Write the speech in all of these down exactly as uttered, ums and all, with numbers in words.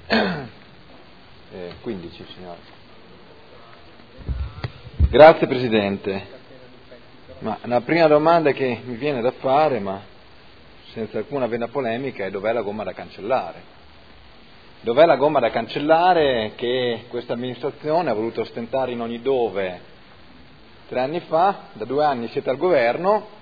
eh, quindici, signore. Grazie Presidente. Ma la prima domanda che mi viene da fare, ma senza alcuna vena polemica, è: dov'è la gomma da cancellare? Dov'è la gomma da cancellare che questa amministrazione ha voluto ostentare in ogni dove tre anni fa? Da due anni siete al governo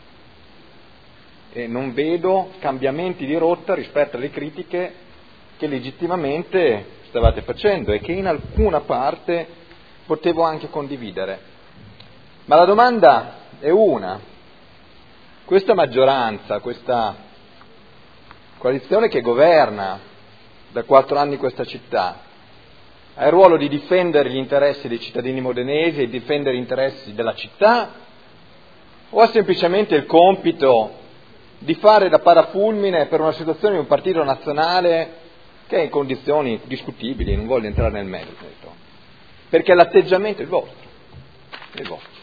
e non vedo cambiamenti di rotta rispetto alle critiche che legittimamente stavate facendo e che in alcuna parte potevo anche condividere. Ma la domanda è una: questa maggioranza, questa coalizione che governa da quattro anni questa città, ha il ruolo di difendere gli interessi dei cittadini modenesi e difendere gli interessi della città, o ha semplicemente il compito di fare da parafulmine per una situazione di un partito nazionale che è in condizioni discutibili? Non voglio entrare nel merito, perché l'atteggiamento è il vostro. È il vostro.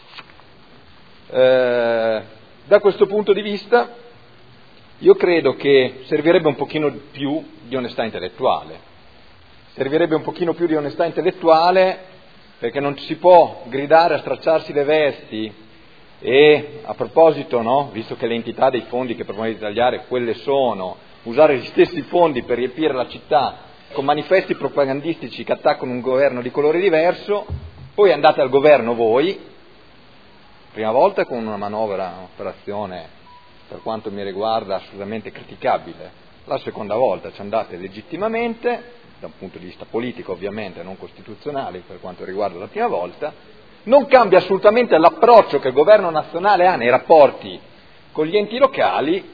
Eh, da questo punto di vista io credo che servirebbe un pochino più di onestà intellettuale, servirebbe un pochino più di onestà intellettuale perché non si può gridare a stracciarsi le vesti e, a proposito, no, visto che le entità dei fondi che proponete di tagliare quelle sono, usare gli stessi fondi per riempire la città con manifesti propagandistici che attaccano un governo di colore diverso, poi andate al governo voi, prima volta con una manovra, un'operazione per quanto mi riguarda assolutamente criticabile, la seconda volta ci andate legittimamente, da un punto di vista politico ovviamente, non costituzionale per quanto riguarda la prima volta. Non cambia assolutamente l'approccio che il governo nazionale ha nei rapporti con gli enti locali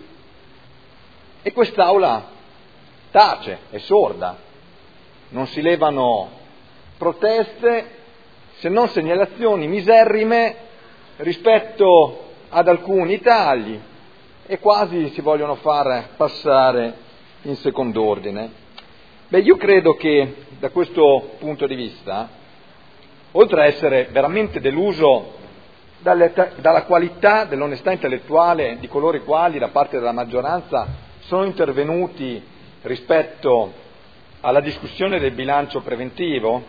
e quest'Aula tace, è sorda, non si levano proteste se non segnalazioni miserrime rispetto ad alcuni tagli e quasi si vogliono far passare in second'ordine. Beh, io credo che da questo punto di vista, oltre a essere veramente deluso dalle, dalla qualità dell'onestà intellettuale di coloro i quali da parte della maggioranza sono intervenuti rispetto alla discussione del bilancio preventivo,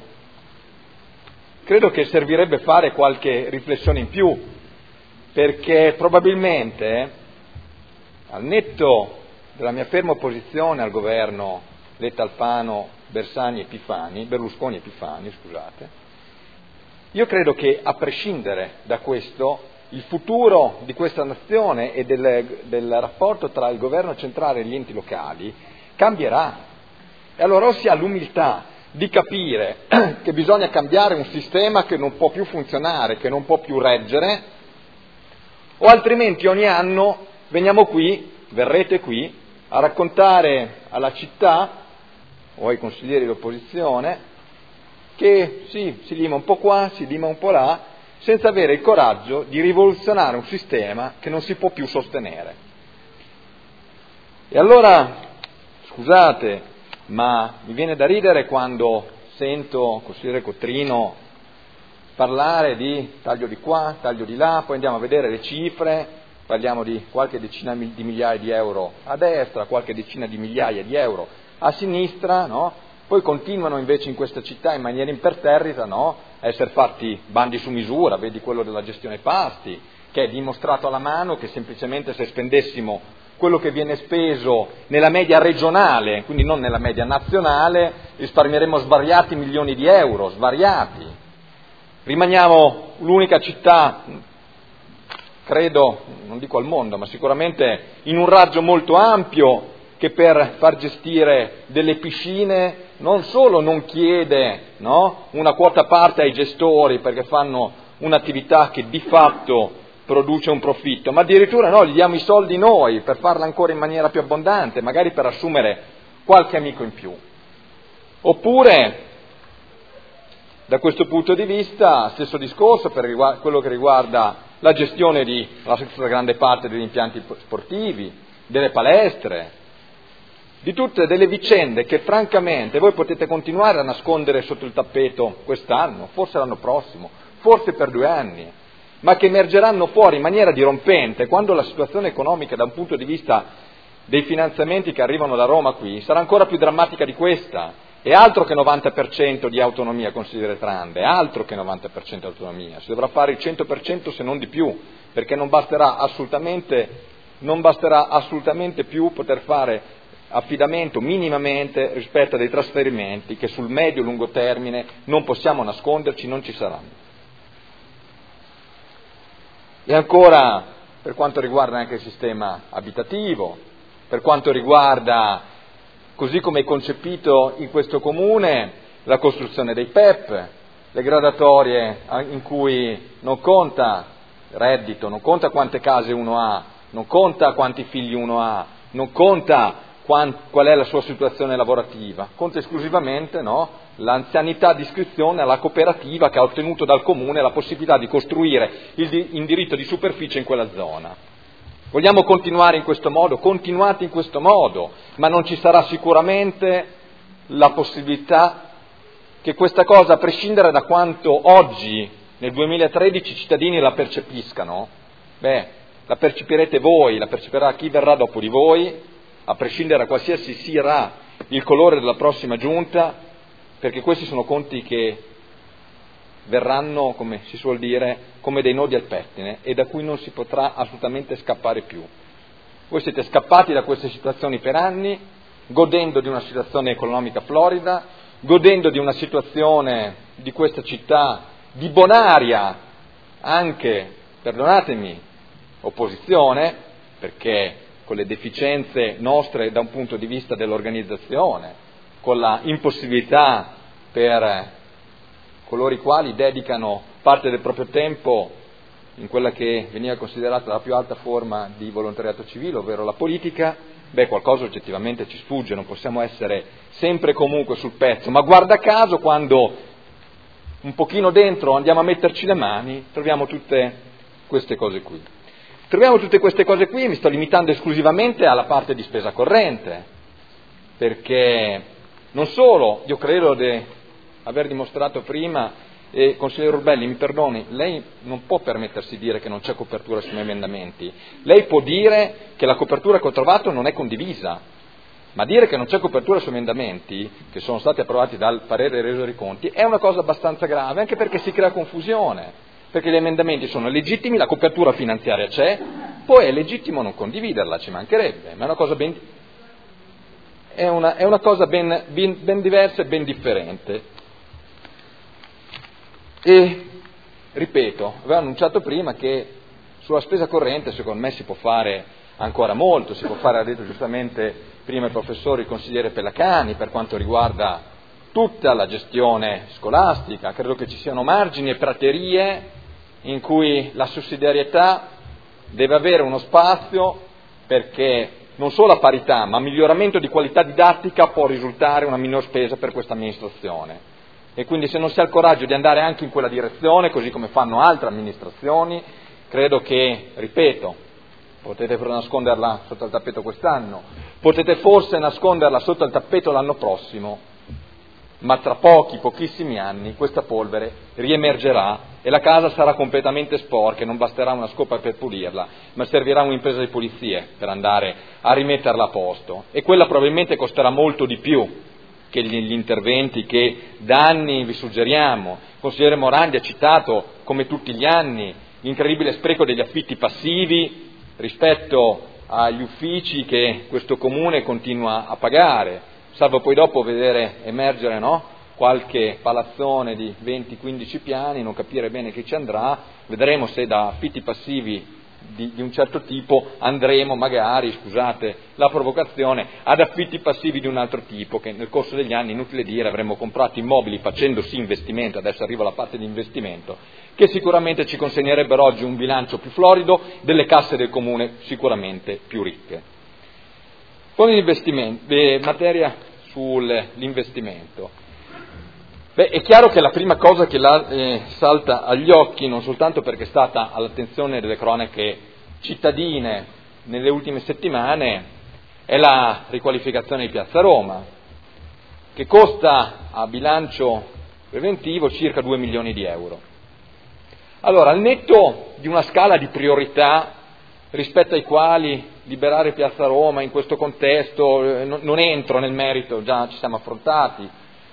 credo che servirebbe fare qualche riflessione in più, perché probabilmente, al netto della mia ferma opposizione al governo Letta, Alfano, Bersani, Epifani, Berlusconi Epifani, scusate, io credo che a prescindere da questo il futuro di questa nazione e del, del rapporto tra il governo centrale e gli enti locali cambierà. E allora o si ha l'umiltà di capire che bisogna cambiare un sistema che non può più funzionare, che non può più reggere, o altrimenti ogni anno veniamo qui, verrete qui, a raccontare alla città o ai consiglieri dell'opposizione che sì, si lima un po' qua, si lima un po' là, senza avere il coraggio di rivoluzionare un sistema che non si può più sostenere. E allora, scusate, ma mi viene da ridere quando sento il consigliere Cottrino parlare di taglio di qua, taglio di là, poi andiamo a vedere le cifre, parliamo di qualche decina di migliaia di euro a destra, qualche decina di migliaia di euro a sinistra, no? Poi continuano invece in questa città in maniera imperterrita, no? A essere fatti bandi su misura, vedi quello della gestione pasti, che è dimostrato alla mano che semplicemente se spendessimo quello che viene speso nella media regionale, quindi non nella media nazionale, risparmieremo svariati milioni di euro, svariati. Rimaniamo l'unica città, credo, non dico al mondo, ma sicuramente in un raggio molto ampio, che per far gestire delle piscine non solo non chiede, no, una quota parte ai gestori perché fanno un'attività che di fatto produce un profitto, ma addirittura no, gli diamo i soldi noi per farla ancora in maniera più abbondante, magari per assumere qualche amico in più. Oppure, da questo punto di vista, stesso discorso per riguarda, quello che riguarda la gestione di la grande parte degli impianti sportivi, delle palestre, di tutte delle vicende che francamente voi potete continuare a nascondere sotto il tappeto quest'anno, forse l'anno prossimo, forse per due anni, ma che emergeranno fuori in maniera dirompente quando la situazione economica da un punto di vista dei finanziamenti che arrivano da Roma qui sarà ancora più drammatica di questa è altro che novanta per cento di autonomia, consigliere Trande, è altro che novanta per cento di autonomia, si dovrà fare il cento per cento se non di più, perché non basterà assolutamente, non basterà assolutamente più poter fare affidamento minimamente rispetto a dei trasferimenti che sul medio-lungo termine non possiamo nasconderci, non ci saranno. E ancora, per quanto riguarda anche il sistema abitativo, per quanto riguarda, così come è concepito in questo comune, la costruzione dei P E P, le graduatorie in cui non conta reddito, non conta quante case uno ha, non conta quanti figli uno ha, non conta qual è la sua situazione lavorativa, conta esclusivamente, no, l'anzianità di iscrizione alla cooperativa che ha ottenuto dal comune la possibilità di costruire il, di, in diritto di superficie in quella zona. Vogliamo continuare in questo modo? Continuate in questo modo, ma non ci sarà sicuramente la possibilità che questa cosa, a prescindere da quanto oggi, nel duemilatredici, i cittadini la percepiscano, beh, la percepirete voi, la percepirà chi verrà dopo di voi, a prescindere da qualsiasi sia il colore della prossima giunta, perché questi sono conti che verranno, come si suol dire, come dei nodi al pettine e da cui non si potrà assolutamente scappare più. Voi siete scappati da queste situazioni per anni, godendo di una situazione economica florida, godendo di una situazione di questa città di bonaria, anche, perdonatemi, opposizione, perché con le deficienze nostre da un punto di vista dell'organizzazione, con la impossibilità per coloro i quali dedicano parte del proprio tempo in quella che veniva considerata la più alta forma di volontariato civile, ovvero la politica, beh, qualcosa oggettivamente ci sfugge, non possiamo essere sempre e comunque sul pezzo, ma guarda caso quando un pochino dentro andiamo a metterci le mani, troviamo tutte queste cose qui. Troviamo tutte queste cose qui, mi sto limitando esclusivamente alla parte di spesa corrente, perché non solo, io credo di aver dimostrato prima, e consigliere Urbelli, mi perdoni, lei non può permettersi di dire che non c'è copertura sui miei emendamenti, lei può dire che la copertura che ho trovato non è condivisa, ma dire che non c'è copertura sui emendamenti, che sono stati approvati dal parere reso dei conti, è una cosa abbastanza grave, anche perché si crea confusione. Perché gli emendamenti sono legittimi, la copertura finanziaria c'è, poi è legittimo non condividerla, ci mancherebbe, ma è una cosa ben, è una, è una cosa ben, ben, ben diversa e ben differente. E, ripeto, avevo annunciato prima che sulla spesa corrente secondo me si può fare ancora molto, si può fare, ha detto giustamente prima il professore, il consigliere Pellacani, per quanto riguarda tutta la gestione scolastica, credo che ci siano margini e praterie in cui la sussidiarietà deve avere uno spazio, perché non solo a parità, ma miglioramento di qualità didattica può risultare una minor spesa per questa amministrazione. E quindi se non si ha il coraggio di andare anche in quella direzione, così come fanno altre amministrazioni, credo che, ripeto, potete nasconderla sotto il tappeto quest'anno, potete forse nasconderla sotto il tappeto l'anno prossimo, ma tra pochi, pochissimi anni questa polvere riemergerà e la casa sarà completamente sporca e non basterà una scopa per pulirla, ma servirà un'impresa di pulizie per andare a rimetterla a posto, e quella probabilmente costerà molto di più che gli interventi che da anni vi suggeriamo. Il consigliere Morandi ha citato, come tutti gli anni, l'incredibile spreco degli affitti passivi rispetto agli uffici che questo comune continua a pagare, salvo poi dopo vedere emergere, no, qualche palazzone di venti quindici piani, non capire bene che ci andrà, vedremo se da affitti passivi di, di un certo tipo andremo magari, scusate la provocazione, ad affitti passivi di un altro tipo, che nel corso degli anni, inutile dire, avremo comprato immobili facendosi investimento, adesso arrivo alla parte di investimento, che sicuramente ci consegnerebbero oggi un bilancio più florido, delle casse del comune sicuramente più ricche. Con l'investimento, eh, materia sull'investimento. Beh, è chiaro che la prima cosa che la, eh, salta agli occhi, non soltanto perché è stata all'attenzione delle cronache cittadine nelle ultime settimane, è la riqualificazione di Piazza Roma, che costa a bilancio preventivo circa due milioni di euro. Allora, al netto di una scala di priorità rispetto ai quali liberare Piazza Roma in questo contesto, eh, non, non entro nel merito, già ci siamo affrontati,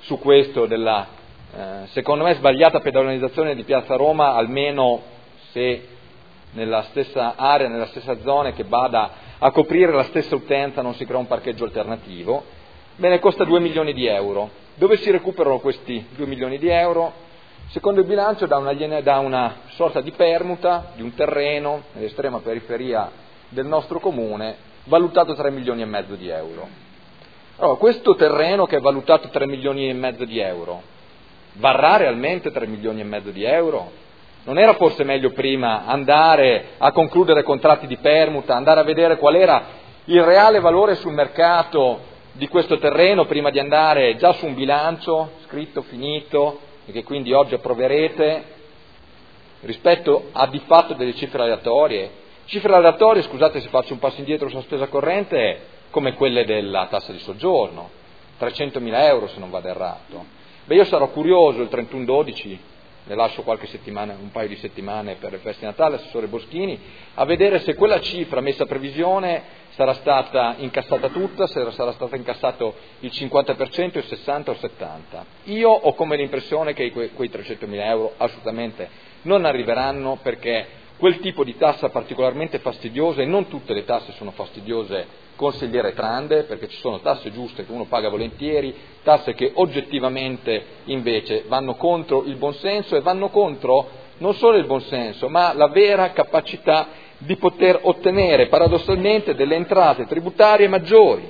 su questo della, eh, secondo me, sbagliata pedonalizzazione di Piazza Roma, almeno se nella stessa area, nella stessa zona che vada a coprire la stessa utenza non si crea un parcheggio alternativo. Bene, costa due milioni di euro. Dove si recuperano questi due milioni di euro? Secondo il bilancio da una, da una sorta di permuta di un terreno nell'estrema periferia del nostro comune, valutato tre milioni e mezzo di euro. Allora, questo terreno che è valutato tre milioni e mezzo di euro, varrà realmente tre milioni e mezzo di euro? Non era forse meglio prima andare a concludere contratti di permuta, andare a vedere qual era il reale valore sul mercato di questo terreno prima di andare già su un bilancio scritto, finito, e che quindi oggi approverete, rispetto a di fatto delle cifre aleatorie? Cifre aleatorie, scusate se faccio un passo indietro sulla spesa corrente, come quelle della tassa di soggiorno, trecentomila euro se non vado errato. Beh, io sarò curioso il trentuno dodici, le lascio qualche settimana, un paio di settimane per le feste di Natale, assessore Boschini, a vedere se quella cifra messa a previsione sarà stata incassata tutta, se sarà stato incassato il cinquanta per cento, il sessanta o il settanta. Io ho come l'impressione che que- quei trecentomila euro assolutamente non arriveranno, perché quel tipo di tassa particolarmente fastidiosa, e non tutte le tasse sono fastidiose, consigliere Trande, perché ci sono tasse giuste che uno paga volentieri, tasse che oggettivamente invece vanno contro il buonsenso, e vanno contro non solo il buonsenso, ma la vera capacità di poter ottenere paradossalmente delle entrate tributarie maggiori.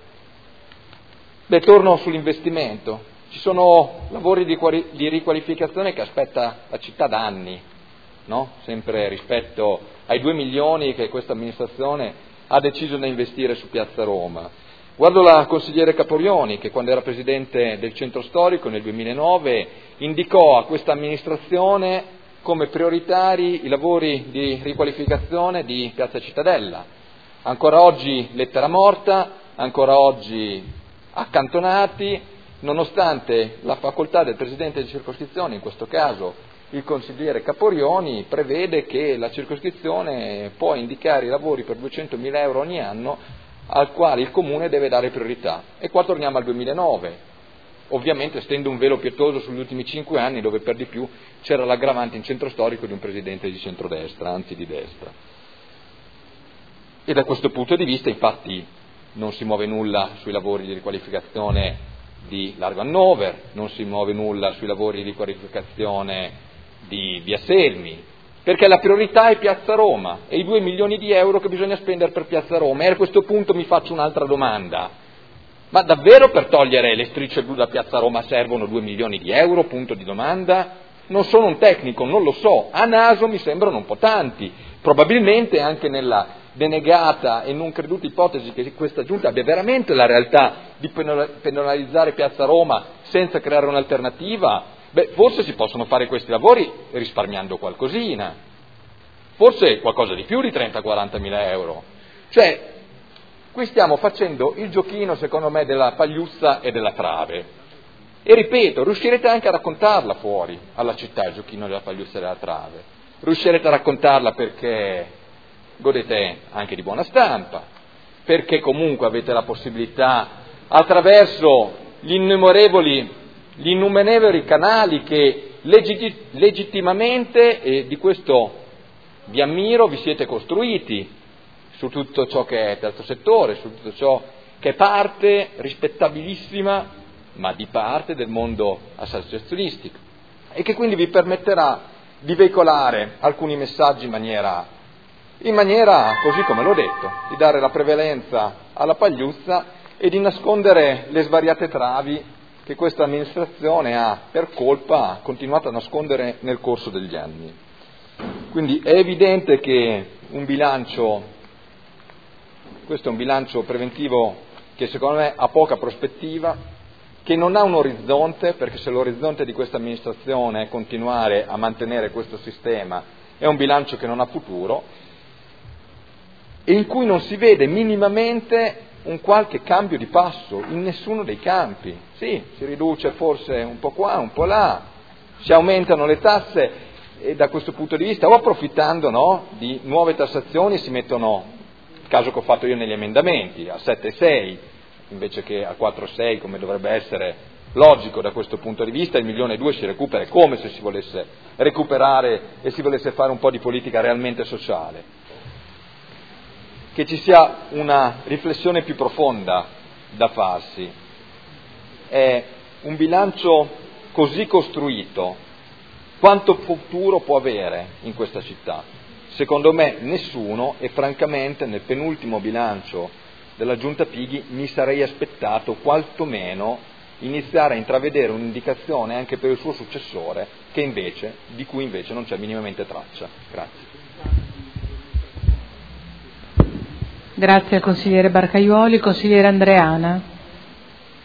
Beh, torno sull'investimento. Ci sono lavori di, quali- di riqualificazione che aspetta la città da anni, no? Sempre rispetto ai due milioni che questa amministrazione ha deciso di investire su Piazza Roma. Guardo la consigliere Caporioni, che quando era presidente del centro storico nel duemilanove indicò a questa amministrazione come prioritari i lavori di riqualificazione di Piazza Cittadella. Ancora oggi lettera morta, ancora oggi accantonati, nonostante la facoltà del presidente di circoscrizione, in questo caso il consigliere Caporioni, prevede che la circoscrizione può indicare i lavori per duecentomila euro ogni anno al quale il comune deve dare priorità. E qua torniamo al duemilanove. Ovviamente stendo un velo pietoso sugli ultimi cinque anni, dove per di più c'era l'aggravante in centro storico di un presidente di centrodestra, anzi di destra. E da questo punto di vista, infatti, non si muove nulla sui lavori di riqualificazione di Largo Hannover, non si muove nulla sui lavori di riqualificazione di Via Selmi, perché la priorità è Piazza Roma e i due milioni di euro che bisogna spendere per Piazza Roma. E a questo punto mi faccio un'altra domanda. Ma davvero per togliere le strisce blu da Piazza Roma servono due milioni di euro? Punto di domanda. Non sono un tecnico, non lo so, a naso mi sembrano un po' tanti. Probabilmente anche nella denegata e non creduta ipotesi che questa Giunta abbia veramente la realtà di penalizzare Piazza Roma senza creare un'alternativa, beh, forse si possono fare questi lavori risparmiando qualcosina, forse qualcosa di più di trenta quaranta mila euro. Cioè, qui stiamo facendo il giochino, secondo me, della pagliuzza e della trave. E ripeto, riuscirete anche a raccontarla fuori alla città, il giochino della pagliuzza e della trave. Riuscirete a raccontarla perché godete anche di buona stampa, perché comunque avete la possibilità, attraverso gli innumerevoli, gli innumerevoli canali che legit- legittimamente, e di questo vi ammiro, vi siete costruiti, su tutto ciò che è terzo settore, su tutto ciò che è parte rispettabilissima, ma di parte del mondo associazionistico, e che quindi vi permetterà di veicolare alcuni messaggi in maniera, in maniera, così come l'ho detto, di dare la prevalenza alla pagliuzza e di nascondere le svariate travi che questa amministrazione ha per colpa continuato a nascondere nel corso degli anni. Quindi è evidente che un bilancio, questo è un bilancio preventivo che secondo me ha poca prospettiva, che non ha un orizzonte, perché se l'orizzonte di questa amministrazione è continuare a mantenere questo sistema, è un bilancio che non ha futuro, e in cui non si vede minimamente un qualche cambio di passo in nessuno dei campi. Sì, si riduce forse un po' qua, un po' là, si aumentano le tasse, e da questo punto di vista, o approfittando, no, di nuove tassazioni, si mettono, il caso che ho fatto io negli emendamenti, a sette virgola sei invece che a quattro virgola sei come dovrebbe essere logico da questo punto di vista, il milione e due si recupera, è come se si volesse recuperare e si volesse fare un po' di politica realmente sociale. Che ci sia una riflessione più profonda da farsi. È un bilancio così costruito, quanto futuro può avere in questa città? Secondo me nessuno, e francamente nel penultimo bilancio della Giunta Pighi mi sarei aspettato quantomeno iniziare a intravedere un'indicazione anche per il suo successore, che invece, di cui invece non c'è minimamente traccia. Grazie. Grazie al consigliere Barcaiuoli. Consigliere Andreana.